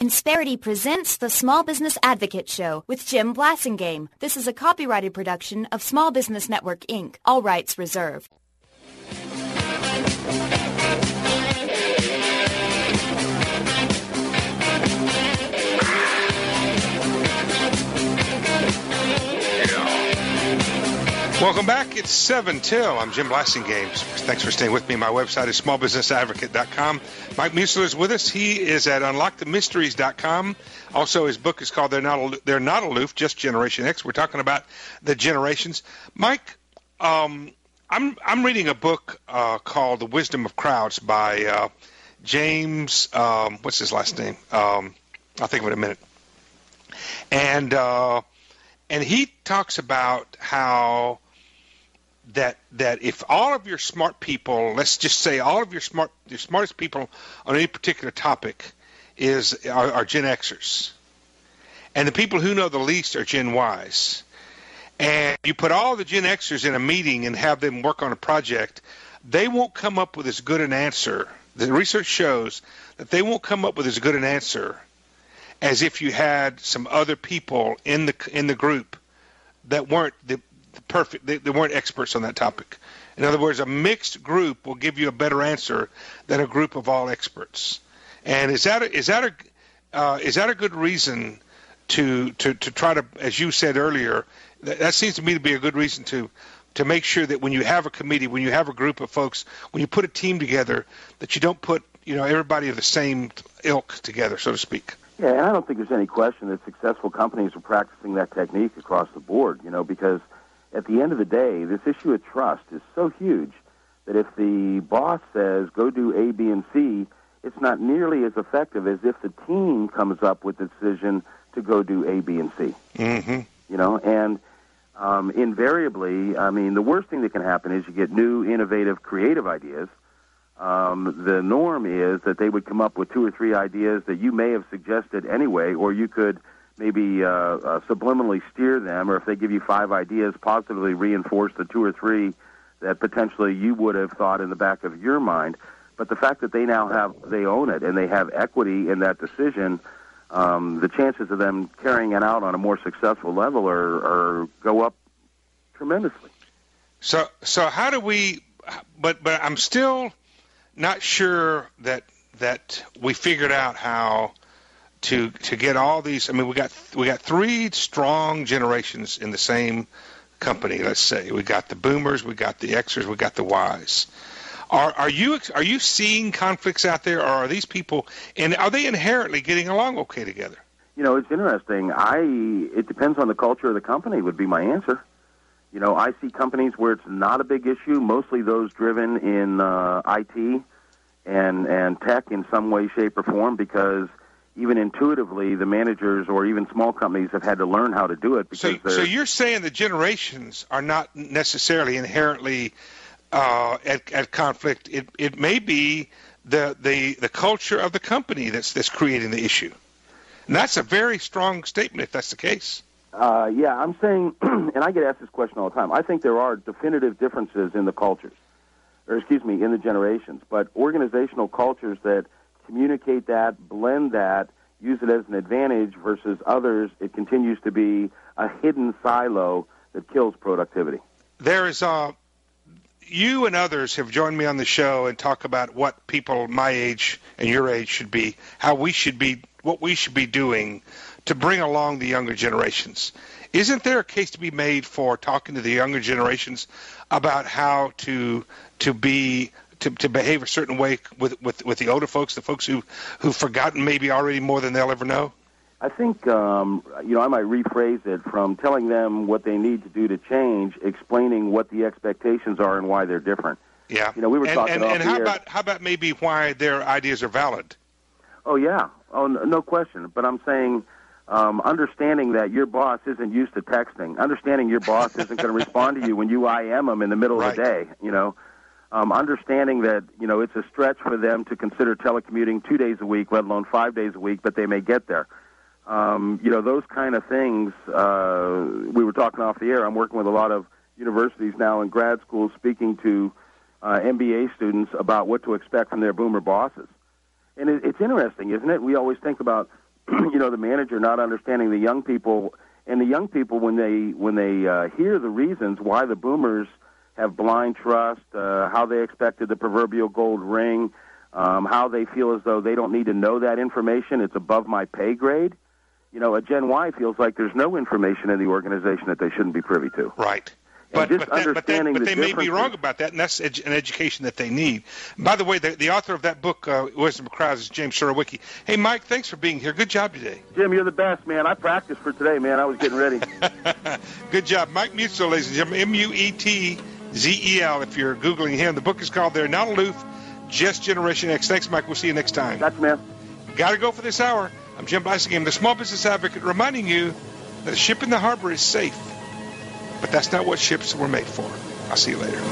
Insperity presents the Small Business Advocate Show with Jim Blasingame. This is a copyrighted production of Small Business Network, Inc., all rights reserved. Welcome back. It's 7 till. I'm Jim Blasingame. Thanks for staying with me. My website is smallbusinessadvocate.com. Mike Muessler is with us. He is at unlockthemysteries.com. Also, his book is called They're Not Aloof, Just Generation X. We're talking about the generations. Mike, I'm reading a book called The Wisdom of Crowds by James, what's his last name? I'll think of it in a minute. And he talks about how that if all of your smart people, let's just say all of your smartest people on any particular topic are Gen Xers, and the people who know the least are Gen Ys, and you put all the Gen Xers in a meeting and have them work on a project, they won't come up with as good an answer. The research shows that they won't come up with as good an answer as if you had some other people in the group that weren't they weren't experts on that topic. In other words, a mixed group will give you a better answer than a group of all experts. And is that a good reason to try to, as you said earlier, that seems to me to be a good reason to make sure that when you have a committee, when you have a group of folks, when you put a team together, that you don't put everybody of the same ilk together, so to speak. Yeah, and I don't think there's any question that successful companies are practicing that technique across the board, because at the end of the day, this issue of trust is so huge that if the boss says, go do A, B, and C, it's not nearly as effective as if the team comes up with the decision to go do A, B, and C. Mm-hmm. And invariably, the worst thing that can happen is you get new, innovative, creative ideas. The norm is that they would come up with 2 or 3 ideas that you may have suggested anyway, or you could maybe subliminally steer them, or if they give you 5 ideas, positively reinforce the 2 or 3 that potentially you would have thought in the back of your mind. But the fact that they own it and they have equity in that decision, the chances of them carrying it out on a more successful level are go up tremendously. So how do we? But I'm still not sure that we figured out how to get all these. We got 3 strong generations in the same company. Let's say we got the Boomers, we got the Xers, we got the Ys. Are you seeing conflicts out there, or are these people, and are they inherently getting along okay together? It's interesting. It depends on the culture of the company would be my answer. I see companies where it's not a big issue, mostly those driven in IT and tech in some way, shape, or form, because even intuitively, the managers or even small companies have had to learn how to do it. So you're saying the generations are not necessarily inherently at conflict. It may be the culture of the company that's creating the issue. And that's a very strong statement if that's the case. Yeah, I'm saying, and I get asked this question all the time, I think there are definitive differences in the cultures, in the generations, but organizational cultures that communicate that, blend that, use it as an advantage versus others, it continues to be a hidden silo that kills productivity. There is you and others have joined me on the show and talk about what people my age and your age should be, what we should be doing to bring along the younger generations. Isn't there a case to be made for talking to the younger generations about how to behave a certain way with the older folks, the folks who've forgotten maybe already more than they'll ever know? I think I might rephrase it from telling them what they need to do to change, explaining what the expectations are and why they're different. Yeah. We were talking and how about maybe why their ideas are valid? Oh yeah. Oh no question. But I'm saying understanding that your boss isn't used to texting, understanding your boss isn't going to respond to you when you IM them in the middle of the day. Understanding that it's a stretch for them to consider telecommuting 2 days a week, let alone 5 days a week, but they may get there. Those kind of things, we were talking off the air. I'm working with a lot of universities now in grad schools speaking to MBA students about what to expect from their boomer bosses. And it's interesting, isn't it? We always think about the manager not understanding the young people, and the young people when they hear the reasons why the boomers have blind trust, how they expected the proverbial gold ring, how they feel as though they don't need to know that information, it's above my pay grade. A Gen Y feels like there's no information in the organization that they shouldn't be privy to. Right. But they may be wrong about that, and that's an education that they need. By the way, the author of that book, Wisdom of Crowds, is James Surowiecki. Hey, Mike, thanks for being here. Good job today. Jim, you're the best, man. I practiced for today, man. I was getting ready. Good job. Mike Muetzel, ladies and gentlemen, Muetzel, if you're Googling him. The book is called They're Not Aloof, Just Generation X. Thanks, Mike. We'll see you next time. Gotcha, man. Got to go for this hour. I'm Jim Blasingame, the Small Business Advocate, reminding you that a ship in the harbor is safe. But that's not what ships were made for. I'll see you later.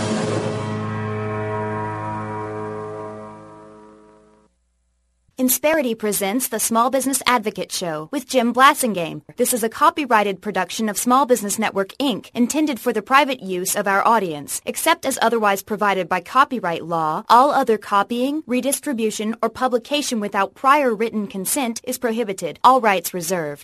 Insperity presents the Small Business Advocate Show with Jim Blasingame. This is a copyrighted production of Small Business Network, Inc., intended for the private use of our audience. Except as otherwise provided by copyright law, all other copying, redistribution, or publication without prior written consent is prohibited. All rights reserved.